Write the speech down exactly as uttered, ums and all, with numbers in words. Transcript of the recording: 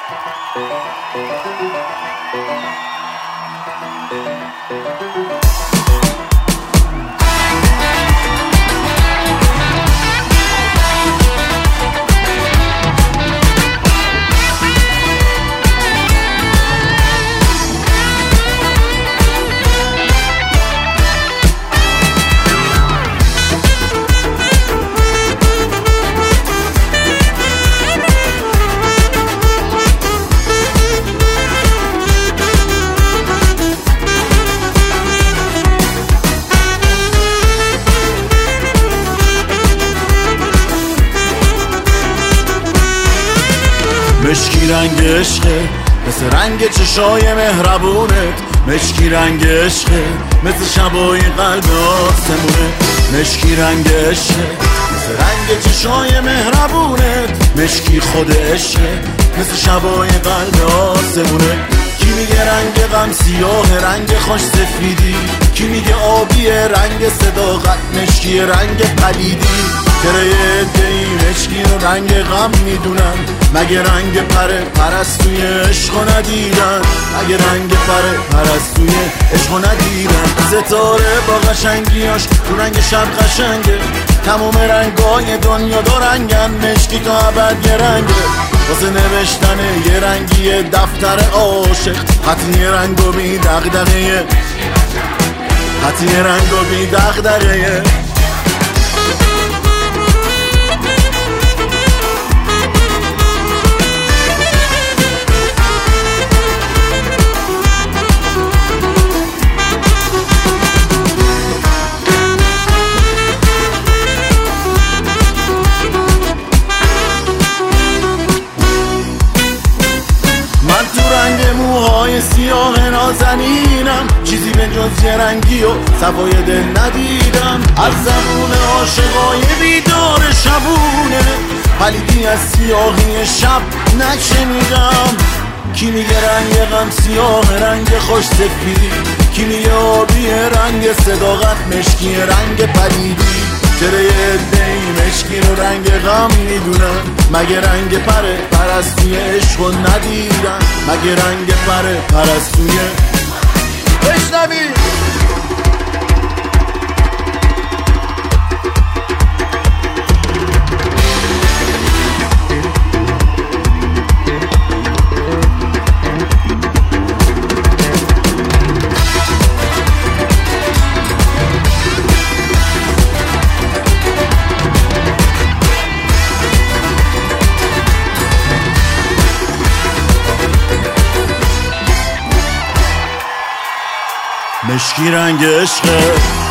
مشکی رنگ عشقه مثل رنگ چشای مهربونت، مشکی رنگ عشقه مثل شبای قلب آسمونه، مشکی رنگ عشقه مثل رنگ چشای مهربونت، مشکی خود عشقه مثل شبای قلب آسمونه. کی میگه رنگ غم سیاه رنگ خوش سفیدی، کی میگه آبی رنگ صداقت مشکی رنگ پلیدی. چرا یه عده‌ای مشکی رو رنگ غم میدونن، مگه رنگ پره پرستوی عشقو ندیدن، مگه رنگ پره پرستوی عشقو ندیدن. ستاره با قشنگیاش تو رنگ شب قشنگه، تمام رنگای دنیا دو رنگن، مشکی تا ابد یه رنگه. واسه نوشتن یه رنگی دفتر عاشق، خطی رنگو بی دغدغه، خطی رنگو بی دغدغه. موهای سیاه نازنینم، چیزی به جز یه رنگی و صفای دل ندیدم. از زبون عاشقای بیدار شبونه، پلیدی از سیاهی شب نشنیدم. کی میگه رنگ غم سیاه رنگ خوش سفیدی، کی میگه آبی رنگ صداقت مشکی رنگ پلیدی. چرا یه عده‌ای مشکی رو رنگ غم میدونن، مگه رنگ پره پرستوی عشقو ندیدن، مگه رنگ پره پرستوی بشنوی. مشکی رنگ عشقه